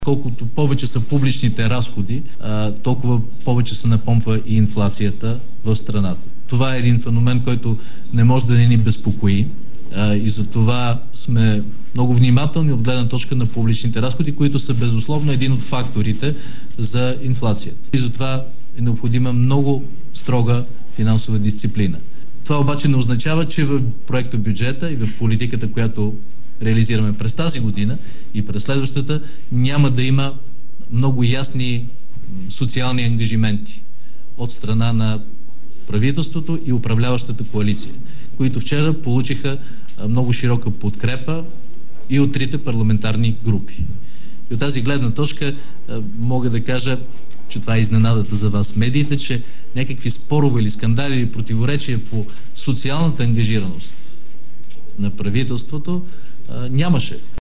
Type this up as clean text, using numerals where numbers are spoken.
Колкото повече са публичните разходи, толкова повече се напомпва и инфлацията в страната. Това е един феномен, който не може да не ни безпокои и за това сме много внимателни от гледна точка на публичните разходи, които са безусловно един от факторите за инфлацията. И затова е необходима много строга финансова дисциплина. Това обаче не означава, че в проекта бюджета и в политиката, която реализираме през тази година и през следващата, няма да има много ясни социални ангажименти от страна на правителството и управляващата коалиция, които вчера получиха много широка подкрепа и от трите парламентарни групи. И от тази гледна точка мога да кажа, че това е изненадата за вас медиите, че някакви спорове или скандали или противоречия по социалната ангажираност на правителството нямаше.